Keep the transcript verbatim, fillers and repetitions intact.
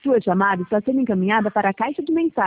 Sua chamada está sendo encaminhada para a caixa de mensagens.